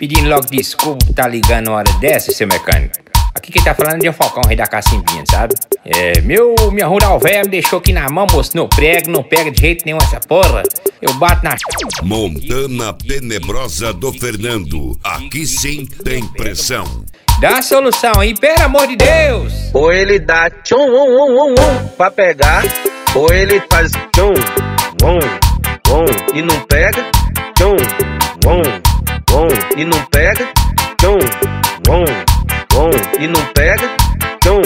Pedindo logo desculpa por tá ligando uma hora dessa, seu mecânico. Aqui quem tá falando é o Falcão, rei da cacimbinha, sabe? Minha rural velha me deixou aqui na mão, moço. Não prego, não pega de jeito nenhum essa porra. Eu bato na... Montana Tenebrosa do Fernando. Aqui sim tem pressão. Dá a solução aí, pelo amor de Deus. Ou ele dá tchum, pra pegar, ou ele faz tchum, e não pega, tchum, e não pega, tchum, e não pega, tchum,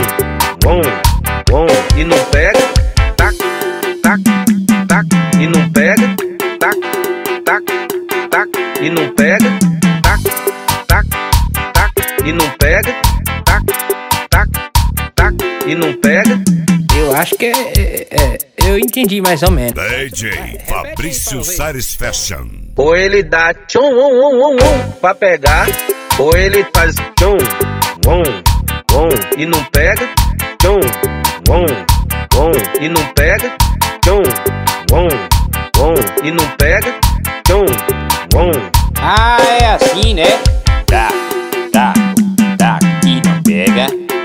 e não pega, tac, tac, tac, e não pega, tac, tac, tac, e não pega, tac, tac, tac, e não pega, tac, tac, tac, e não pega. Eu acho que eu entendi mais ou menos. DJ Fabrício Sares Fashion. Ou ele dá tchum, pra pegar, ou ele faz tchum, e não pega, tchum, e não pega, tchum, e não pega, tchum, Ah, é assim, né? Tá, e não pega.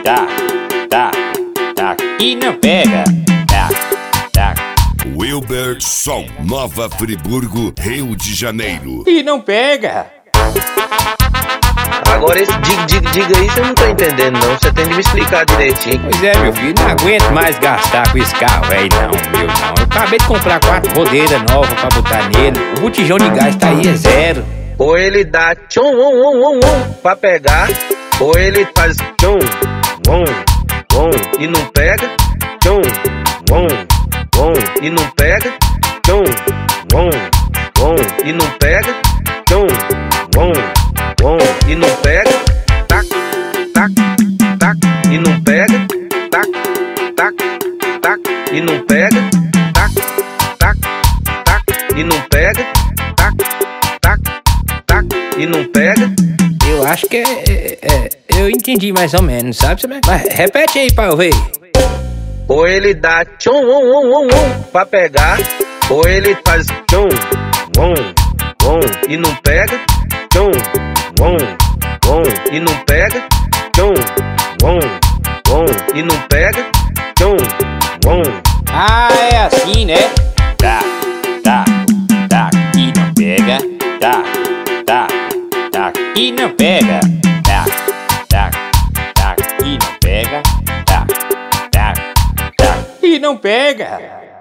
Tá, e não pega. Tá. Wilberson, Nova Friburgo, Rio de Janeiro. E não pega. Agora esse diga aí, você não tá entendendo não, você tem de me explicar direitinho. Pois é, meu filho, não aguento mais gastar com esse carro, velho, não. Eu acabei de comprar 4 rodeiras novas pra botar nele. O botijão de gás tá aí, é 0. Ou ele dá tchum, pra pegar, ou ele faz tchum, e não pega, tchum, e não pega, tchum, e não pega, tchum, e não pega, tac, tac, tac, e não pega, tac, tac, tac, e não pega, tac, tac, tac, e não pega, tac, tac, tac, e não pega. Eu acho que eu entendi mais ou menos, sabe? Mas repete aí pra eu ver. Ou ele dá tchum, pra pegar, ou ele faz tchum, e não pega, tchum, e não pega, tchum, e não pega, tchum, Ah, é assim, né? Tá, e não pega. Tá, e não pega. Tá, e não pega. Tá, e não pega.